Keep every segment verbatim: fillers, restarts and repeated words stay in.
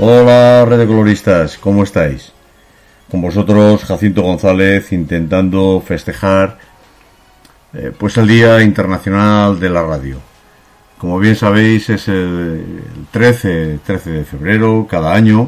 Hola, red de coloristas, ¿cómo estáis? Con vosotros Jacinto González, intentando festejar eh, pues el Día Internacional de la Radio. Como bien sabéis, es el trece, trece de febrero cada año,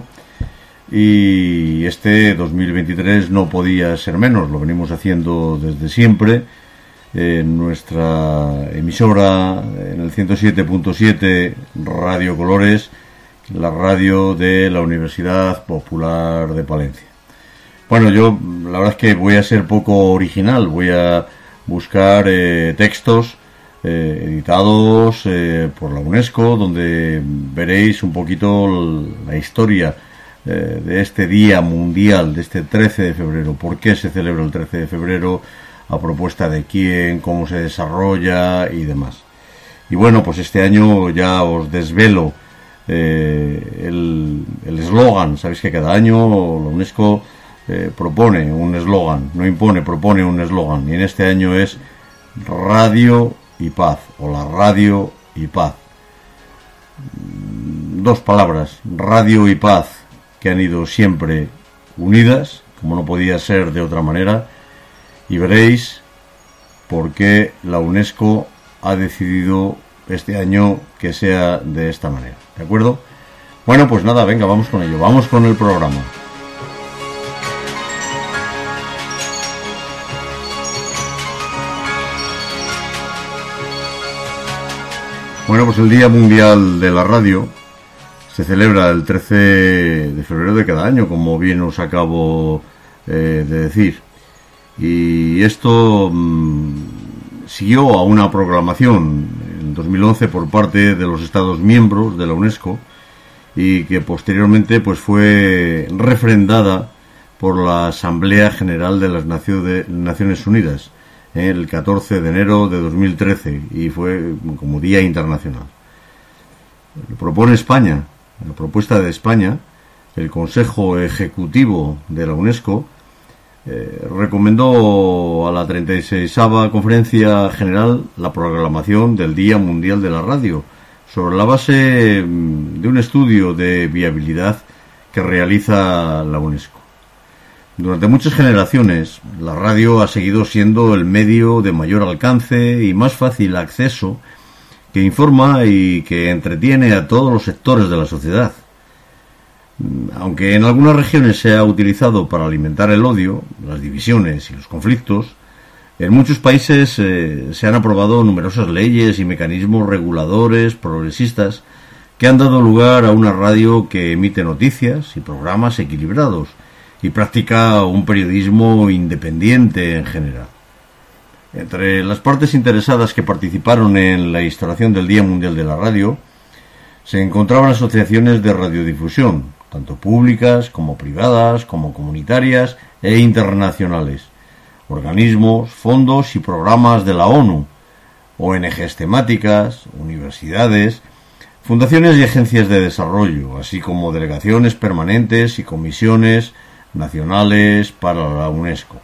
y este dos mil veintitrés no podía ser menos. Lo venimos haciendo desde siempre en nuestra emisora, en el ciento siete punto siete Radio Colores, la radio de la Universidad Popular de Palencia. Bueno, yo la verdad es que voy a ser poco original, voy a buscar eh, textos eh, editados eh, por la UNESCO, donde veréis un poquito la historia eh, de este Día Mundial, de este trece de febrero, por qué se celebra el trece de febrero, a propuesta de quién, cómo se desarrolla y demás. Y bueno, pues este año ya os desvelo eh, el eslogan. Sabéis que cada año la UNESCO eh, propone un eslogan, no impone, propone un eslogan, y en este año es Radio y Paz, o la Radio y Paz. Dos palabras, radio y paz, que han ido siempre unidas, como no podía ser de otra manera, y veréis por qué la UNESCO ha decidido este año que sea de esta manera, ¿de acuerdo? Bueno, pues nada, venga, vamos con ello, vamos con el programa. Bueno, pues el Día Mundial de la Radio se celebra el trece de febrero de cada año, como bien os acabo eh, de decir. Y esto mmm, siguió a una proclamación en dos mil once por parte de los Estados miembros de la UNESCO, y que posteriormente pues fue refrendada por la Asamblea General de las Naciones Unidas eh, el catorce de enero de dos mil trece, y fue como Día Internacional. Lo propone España, la propuesta de España, el Consejo Ejecutivo de la UNESCO Eh, recomendó a la treinta y seisava Conferencia General la proclamación del Día Mundial de la Radio, sobre la base de un estudio de viabilidad que realiza la UNESCO. Durante muchas generaciones, la radio ha seguido siendo el medio de mayor alcance y más fácil acceso, que informa y que entretiene a todos los sectores de la sociedad. Aunque en algunas regiones se ha utilizado para alimentar el odio, las divisiones y los conflictos, en muchos países eh, se han aprobado numerosas leyes y mecanismos reguladores progresistas que han dado lugar a una radio que emite noticias y programas equilibrados y practica un periodismo independiente en general. Entre las partes interesadas que participaron en la instauración del Día Mundial de la Radio se encontraban asociaciones de radiodifusión, tanto públicas como privadas, como comunitarias e internacionales, organismos, fondos y programas de la ONU, O N Ges temáticas, universidades, fundaciones y agencias de desarrollo, así como delegaciones permanentes y comisiones nacionales para la UNESCO.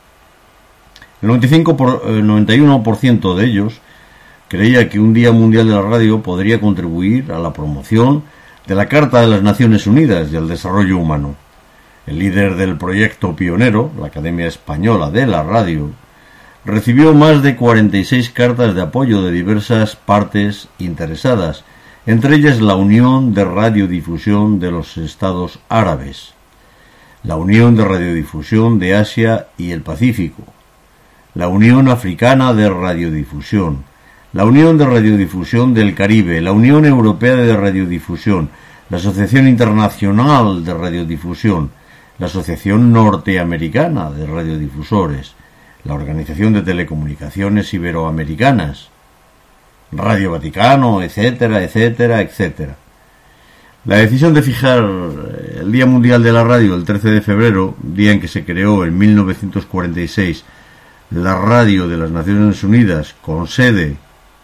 El noventa y cinco por, el noventa y uno por ciento de ellos creía que un Día Mundial de la Radio podría contribuir a la promoción de la Carta de las Naciones Unidas y al desarrollo humano. El líder del proyecto pionero, la Academia Española de la Radio, recibió más de cuarenta y seis cartas de apoyo de diversas partes interesadas, entre ellas la Unión de Radiodifusión de los Estados Árabes, la Unión de Radiodifusión de Asia y el Pacífico, la Unión Africana de Radiodifusión, la Unión de Radiodifusión del Caribe, la Unión Europea de Radiodifusión, la Asociación Internacional de Radiodifusión, la Asociación Norteamericana de Radiodifusores, la Organización de Telecomunicaciones Iberoamericanas, Radio Vaticano, etcétera, etcétera, etcétera. La decisión de fijar el Día Mundial de la Radio el trece de febrero, día en que se creó en mil novecientos cuarenta y seis la Radio de las Naciones Unidas con sede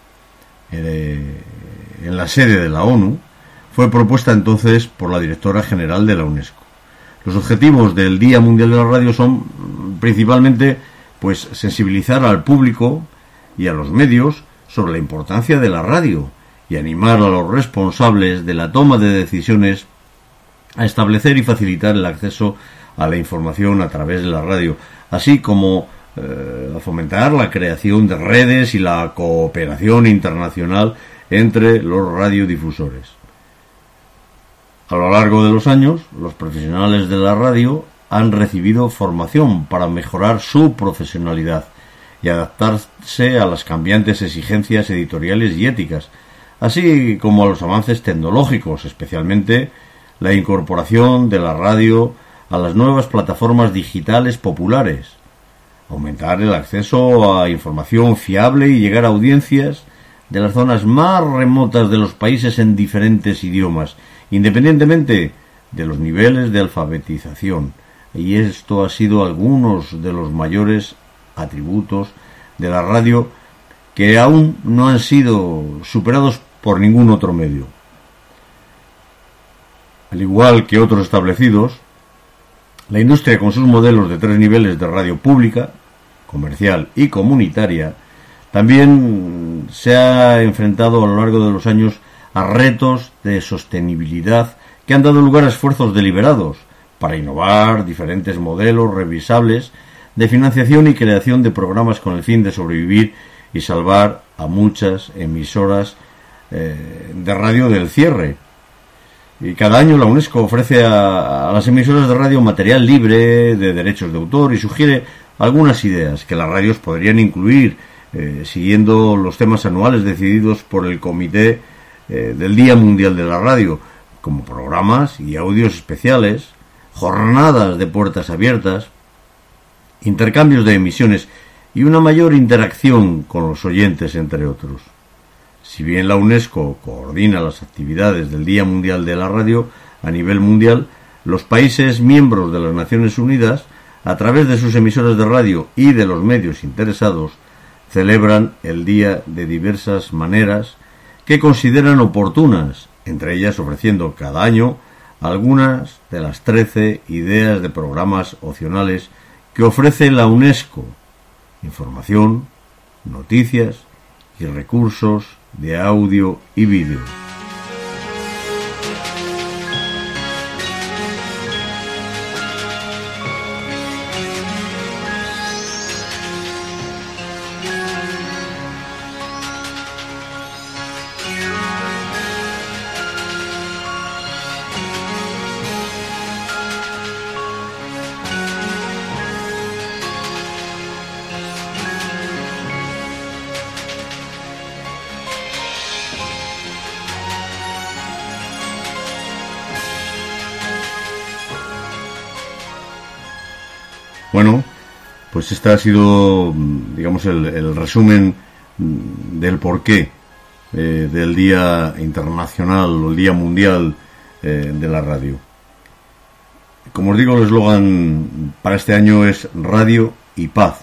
en la sede de la ONU, fue propuesta entonces por la directora general de la UNESCO. Los objetivos del Día Mundial de la Radio son principalmente pues sensibilizar al público y a los medios sobre la importancia de la radio y animar a los responsables de la toma de decisiones a establecer y facilitar el acceso a la información a través de la radio, así como eh, a fomentar la creación de redes y la cooperación internacional entre los radiodifusores. A lo largo de los años, los profesionales de la radio han recibido formación para mejorar su profesionalidad y adaptarse a las cambiantes exigencias editoriales y éticas, así como a los avances tecnológicos, especialmente la incorporación de la radio a las nuevas plataformas digitales populares, aumentar el acceso a información fiable y llegar a audiencias de las zonas más remotas de los países en diferentes idiomas, independientemente de los niveles de alfabetización. Y esto ha sido algunos de los mayores atributos de la radio que aún no han sido superados por ningún otro medio. Al igual que otros establecidos, la industria con sus modelos de tres niveles de radio pública, comercial y comunitaria, también se ha enfrentado a lo largo de los años a retos de sostenibilidad que han dado lugar a esfuerzos deliberados para innovar diferentes modelos revisables de financiación y creación de programas con el fin de sobrevivir y salvar a muchas emisoras eh, de radio del cierre. Y cada año la UNESCO ofrece a, a las emisoras de radio material libre de derechos de autor y sugiere algunas ideas que las radios podrían incluir eh, siguiendo los temas anuales decididos por el Comité eh, del Día Mundial de la Radio, como programas y audios especiales, jornadas de puertas abiertas, intercambios de emisiones y una mayor interacción con los oyentes, entre otros. Si bien la UNESCO coordina las actividades del Día Mundial de la Radio a nivel mundial, los países miembros de las Naciones Unidas, a través de sus emisoras de radio y de los medios interesados, celebran el día de diversas maneras que consideran oportunas, entre ellas ofreciendo cada año algunas de las trece ideas de programas opcionales que ofrece la UNESCO: información, noticias y recursos de audio y vídeo. Bueno, pues este ha sido, digamos, el, el resumen del porqué eh, del Día Internacional o el Día Mundial eh, de la Radio. Como os digo, el eslogan para este año es Radio y Paz.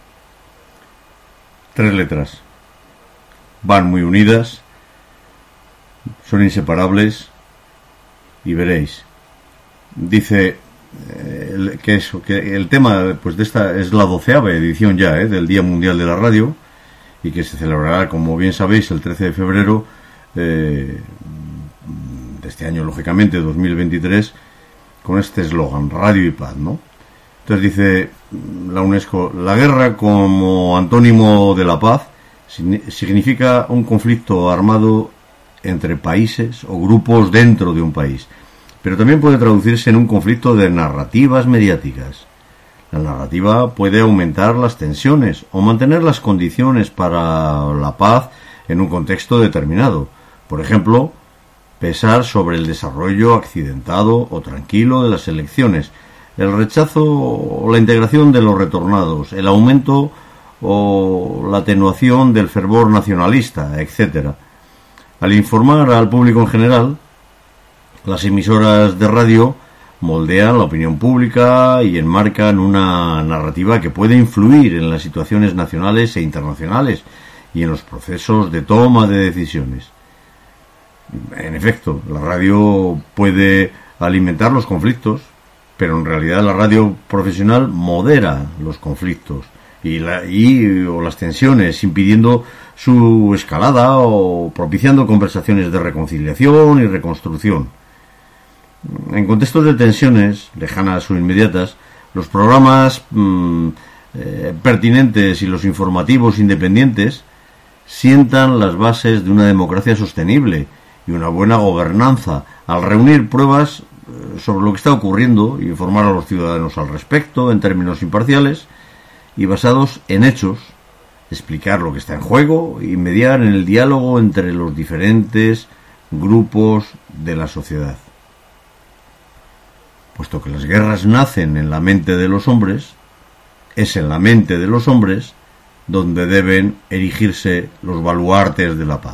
Tres letras. Van muy unidas, son inseparables y veréis. Dice eh, que eso, que el tema pues de esta es la doceava edición ya eh, del Día Mundial de la Radio, y que se celebrará, como bien sabéis, el trece de febrero eh, de este año, lógicamente, dos mil veintitrés, con este eslogan, Radio y Paz, ¿no? Entonces dice la UNESCO: la guerra como antónimo de la paz significa un conflicto armado entre países o grupos dentro de un país, pero también puede traducirse en un conflicto de narrativas mediáticas. La narrativa puede aumentar las tensiones o mantener las condiciones para la paz en un contexto determinado. Por ejemplo, pesar sobre el desarrollo accidentado o tranquilo de las elecciones, el rechazo o la integración de los retornados, el aumento o la atenuación del fervor nacionalista, etcétera. Al informar al público en general, las emisoras de radio moldean la opinión pública y enmarcan una narrativa que puede influir en las situaciones nacionales e internacionales y en los procesos de toma de decisiones. En efecto, la radio puede alimentar los conflictos, pero en realidad la radio profesional modera los conflictos y, la, y o las tensiones, impidiendo su escalada o propiciando conversaciones de reconciliación y reconstrucción. En contextos de tensiones, lejanas o inmediatas, los programas mmm, eh, pertinentes y los informativos independientes sientan las bases de una democracia sostenible y una buena gobernanza al reunir pruebas sobre lo que está ocurriendo y informar a los ciudadanos al respecto en términos imparciales y basados en hechos, explicar lo que está en juego y mediar en el diálogo entre los diferentes grupos de la sociedad. Puesto que las guerras nacen en la mente de los hombres, es en la mente de los hombres donde deben erigirse los baluartes de la paz.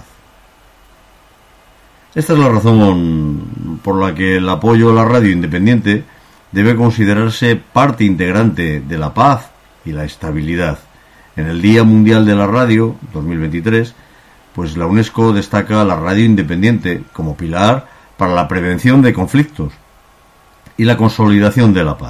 Esta es la razón por la que el apoyo a la radio independiente debe considerarse parte integrante de la paz y la estabilidad. En el Día Mundial de la Radio, dos mil veintitrés, pues la UNESCO destaca a la radio independiente como pilar para la prevención de conflictos y la consolidación de la paz.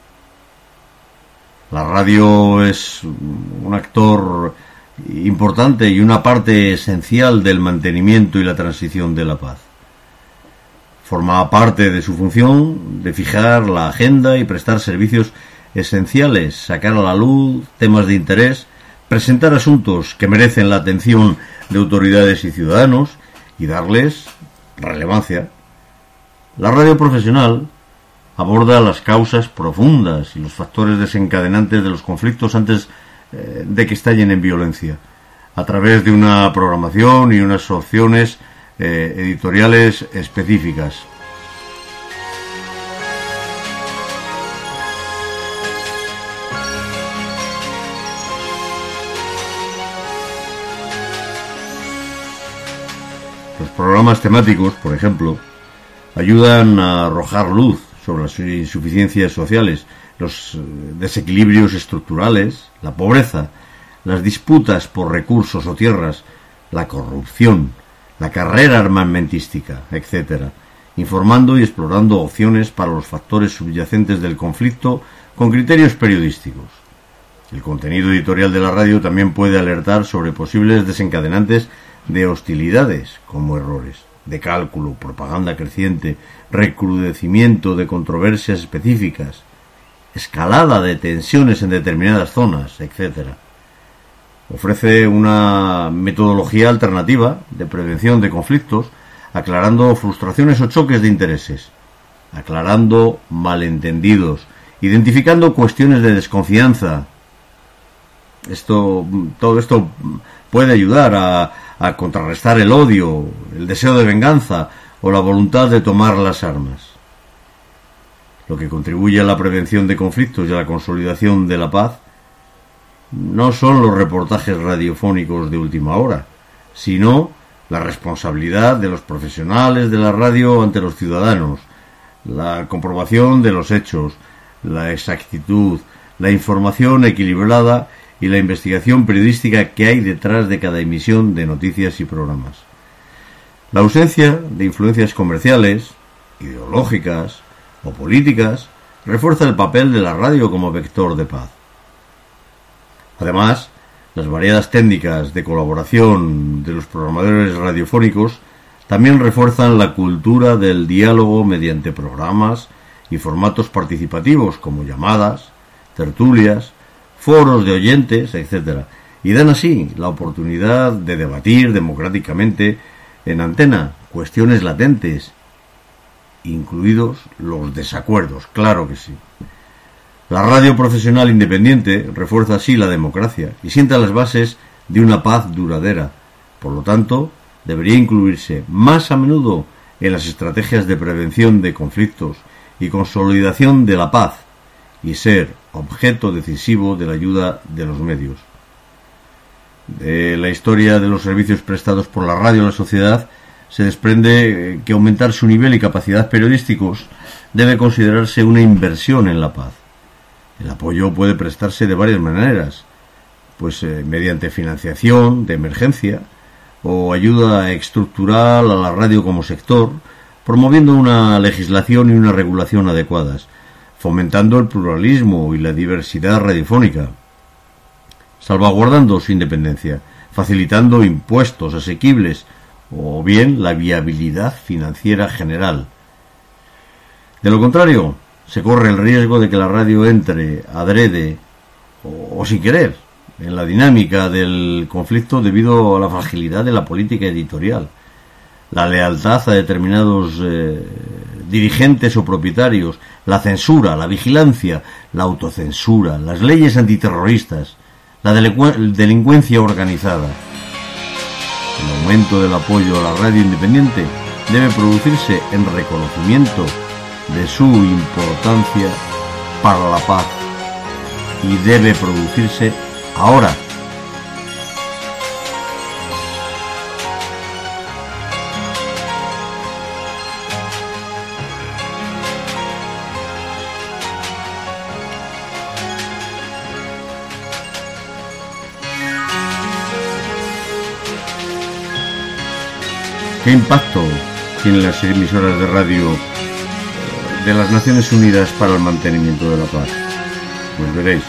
La radio es un actor importante y una parte esencial del mantenimiento y la transición de la paz. Forma parte de su función de fijar la agenda y prestar servicios esenciales, sacar a la luz temas de interés, presentar asuntos que merecen la atención de autoridades y ciudadanos y darles relevancia. La radio profesional aborda las causas profundas y los factores desencadenantes de los conflictos antes eh, de que estallen en violencia, a través de una programación y unas opciones eh, editoriales específicas. Los programas temáticos, por ejemplo, ayudan a arrojar luz sobre las insuficiencias sociales, los desequilibrios estructurales, la pobreza, las disputas por recursos o tierras, la corrupción, la carrera armamentística, etcétera, informando y explorando opciones para los factores subyacentes del conflicto con criterios periodísticos. El contenido editorial de la radio también puede alertar sobre posibles desencadenantes de hostilidades, como errores de cálculo, propaganda creciente, recrudecimiento de controversias específicas, escalada de tensiones en determinadas zonas, etcétera. Ofrece una metodología alternativa de prevención de conflictos, aclarando frustraciones o choques de intereses, aclarando malentendidos, identificando cuestiones de desconfianza. Esto, todo esto puede ayudar a a contrarrestar el odio, el deseo de venganza o la voluntad de tomar las armas. Lo que contribuye a la prevención de conflictos y a la consolidación de la paz no son los reportajes radiofónicos de última hora, sino la responsabilidad de los profesionales de la radio ante los ciudadanos, la comprobación de los hechos, la exactitud, la información equilibrada y la investigación periodística que hay detrás de cada emisión de noticias y programas. La ausencia de influencias comerciales, ideológicas o políticas refuerza el papel de la radio como vector de paz. Además, las variadas técnicas de colaboración de los programadores radiofónicos también refuerzan la cultura del diálogo mediante programas y formatos participativos como llamadas, tertulias, foros de oyentes, etcétera, y dan así la oportunidad de debatir democráticamente en antena cuestiones latentes, incluidos los desacuerdos, claro que sí. La radio profesional independiente refuerza así la democracia y sienta las bases de una paz duradera. Por lo tanto, debería incluirse más a menudo en las estrategias de prevención de conflictos y consolidación de la paz y ser objeto decisivo de la ayuda de los medios. De la historia de los servicios prestados por la radio a la sociedad se desprende que aumentar su nivel y capacidad periodísticos debe considerarse una inversión en la paz. El apoyo puede prestarse de varias maneras, pues eh, mediante financiación de emergencia o ayuda estructural a la radio como sector, promoviendo una legislación y una regulación adecuadas, fomentando el pluralismo y la diversidad radiofónica, salvaguardando su independencia, facilitando impuestos asequibles o bien la viabilidad financiera general. De lo contrario, se corre el riesgo de que la radio entre adrede o, o sin querer en la dinámica del conflicto debido a la fragilidad de la política editorial, la lealtad a determinados eh, dirigentes o propietarios, la censura, la vigilancia, la autocensura, las leyes antiterroristas, la delincuencia organizada. El aumento del apoyo a la radio independiente debe producirse en reconocimiento de su importancia para la paz y debe producirse ahora. ¿Qué impacto tienen las emisoras de radio de las Naciones Unidas para el mantenimiento de la paz? Pues veréis.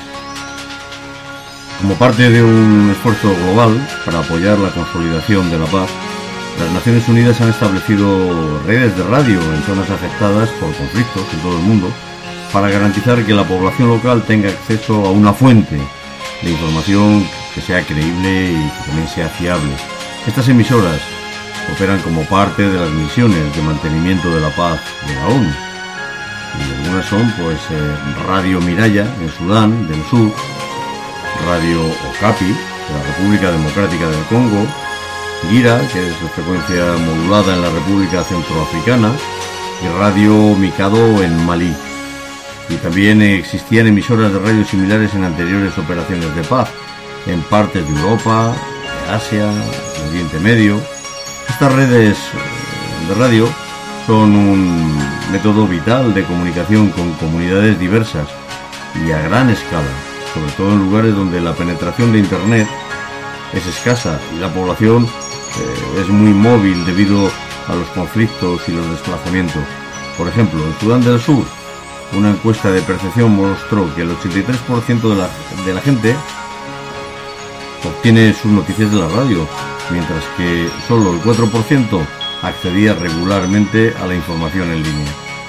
Como parte de un esfuerzo global para apoyar la consolidación de la paz, las Naciones Unidas han establecido redes de radio en zonas afectadas por conflictos en todo el mundo para garantizar que la población local tenga acceso a una fuente de información que sea creíble y que también sea fiable. Estas emisoras operan como parte de las misiones de mantenimiento de la paz de la ONU. Y algunas son, pues, eh, Radio Miraya en Sudán del Sur, Radio Okapi de la República Democrática del Congo, Gira, que es de frecuencia modulada en la República Centroafricana, y Radio Mikado en Malí. Y también existían emisoras de radio similares en anteriores operaciones de paz, en partes de Europa, de Asia, del Oriente Medio. Estas redes de radio son un método vital de comunicación con comunidades diversas y a gran escala, sobre todo en lugares donde la penetración de Internet es escasa y la población eh, es muy móvil debido a los conflictos y los desplazamientos. Por ejemplo, en Sudán del Sur, una encuesta de percepción mostró que el ochenta y tres por ciento de la, de la gente obtiene sus noticias de la radio, mientras que solo el cuatro por ciento accedía regularmente a la información en línea.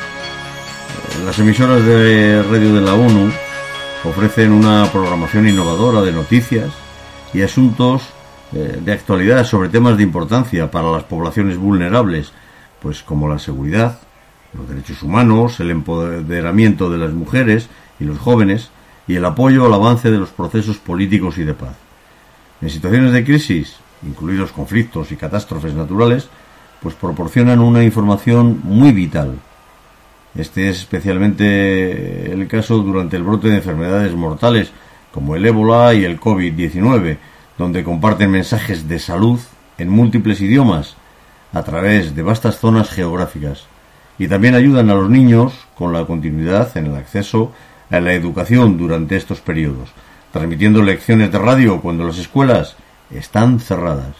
Las emisoras de radio de la ONU ofrecen una programación innovadora de noticias y asuntos eh, de actualidad sobre temas de importancia para las poblaciones vulnerables, pues como la seguridad, los derechos humanos, el empoderamiento de las mujeres y los jóvenes y el apoyo al avance de los procesos políticos y de paz. En situaciones de crisis, incluidos conflictos y catástrofes naturales, pues proporcionan una información muy vital. Este es especialmente el caso durante el brote de enfermedades mortales como el ébola y el covid diecinueve, donde comparten mensajes de salud en múltiples idiomas a través de vastas zonas geográficas, y también ayudan a los niños con la continuidad en el acceso a la educación durante estos periodos, transmitiendo lecciones de radio cuando las escuelas están cerradas.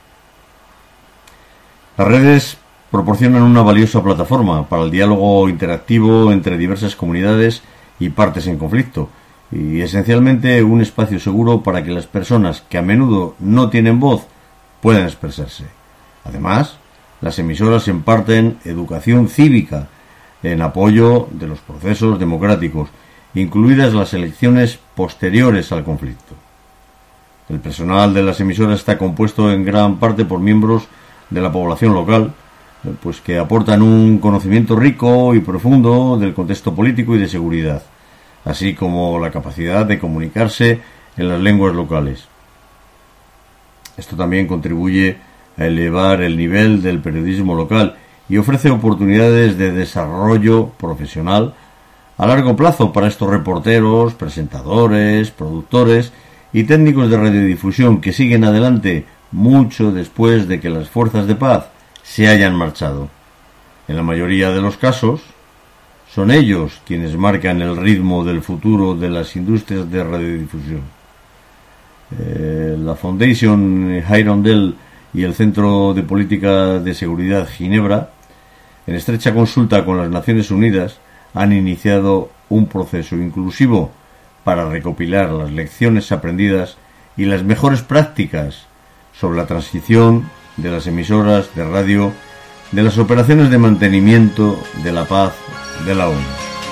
Las redes proporcionan una valiosa plataforma para el diálogo interactivo entre diversas comunidades y partes en conflicto, y esencialmente un espacio seguro para que las personas que a menudo no tienen voz puedan expresarse. Además, las emisoras imparten educación cívica en apoyo de los procesos democráticos, incluidas las elecciones posteriores al conflicto. El personal de las emisoras está compuesto en gran parte por miembros de la población local, pues que aportan un conocimiento rico y profundo del contexto político y de seguridad, así como la capacidad de comunicarse en las lenguas locales. Esto también contribuye a elevar el nivel del periodismo local y ofrece oportunidades de desarrollo profesional a largo plazo para estos reporteros, presentadores, productores y técnicos de radiodifusión que siguen adelante mucho después de que las fuerzas de paz se hayan marchado. En la mayoría de los casos, son ellos quienes marcan el ritmo del futuro de las industrias de radiodifusión. Eh, la Foundation Hirondelle y el Centro de Política de Seguridad Ginebra, en estrecha consulta con las Naciones Unidas, han iniciado un proceso inclusivo para recopilar las lecciones aprendidas y las mejores prácticas sobre la transición de las emisoras de radio de las operaciones de mantenimiento de la paz de la ONU.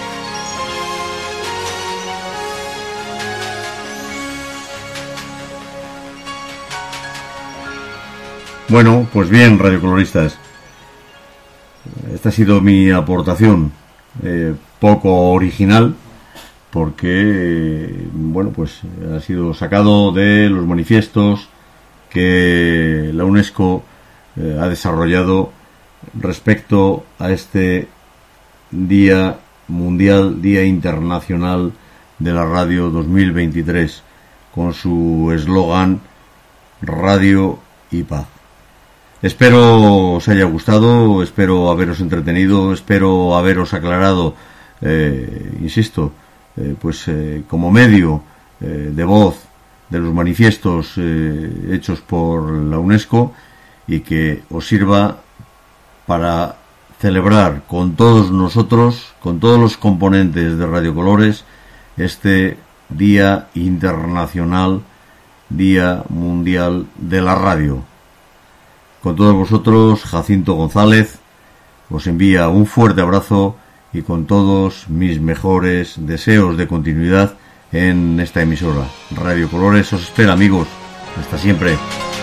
Bueno, pues bien, radiocoloristas, esta ha sido mi aportación, eh, poco original, porque, eh, bueno, pues ha sido sacado de los manifiestos que la UNESCO eh, ha desarrollado respecto a este Día Mundial, Día Internacional de la Radio dos mil veintitrés, con su eslogan Radio y Paz. Espero os haya gustado, espero haberos entretenido, espero haberos aclarado, eh, insisto, eh, pues eh, como medio eh, de voz de los manifiestos eh, hechos por la UNESCO, y que os sirva para celebrar con todos nosotros, con todos los componentes de Radio Colores, este Día Internacional, Día Mundial de la Radio. Con todos vosotros, Jacinto González os envía un fuerte abrazo y con todos mis mejores deseos de continuidad en esta emisora. Radio Colores os espera, amigos. Hasta siempre.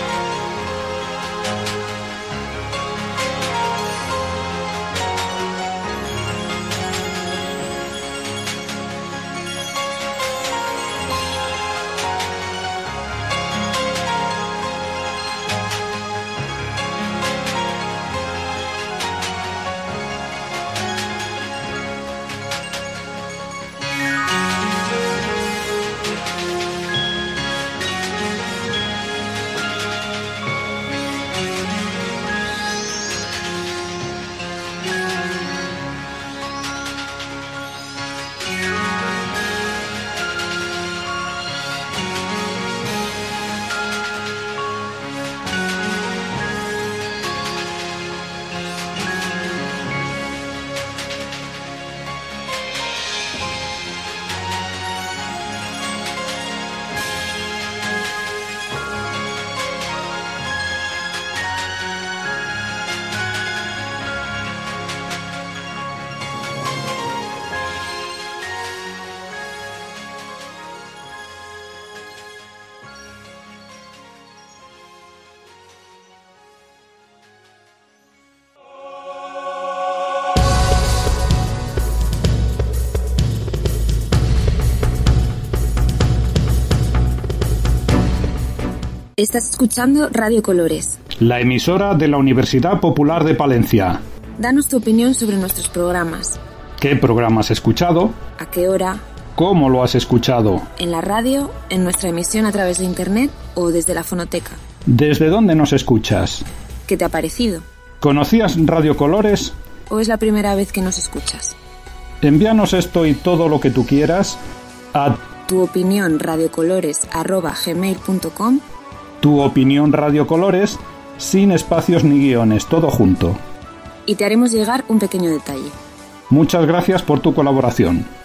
Estás escuchando Radio Colores, la emisora de la Universidad Popular de Palencia. Danos tu opinión sobre nuestros programas. ¿Qué programas has escuchado? ¿A qué hora? ¿Cómo lo has escuchado? ¿En la radio, en nuestra emisión a través de internet o desde la fonoteca? ¿Desde dónde nos escuchas? ¿Qué te ha parecido? ¿Conocías Radio Colores? ¿O es la primera vez que nos escuchas? Envíanos esto y todo lo que tú quieras a tu opinión radiocolores arroba gmail punto com. Tu opinión Radio Colores, sin espacios ni guiones, todo junto. Y te haremos llegar un pequeño detalle. Muchas gracias por tu colaboración.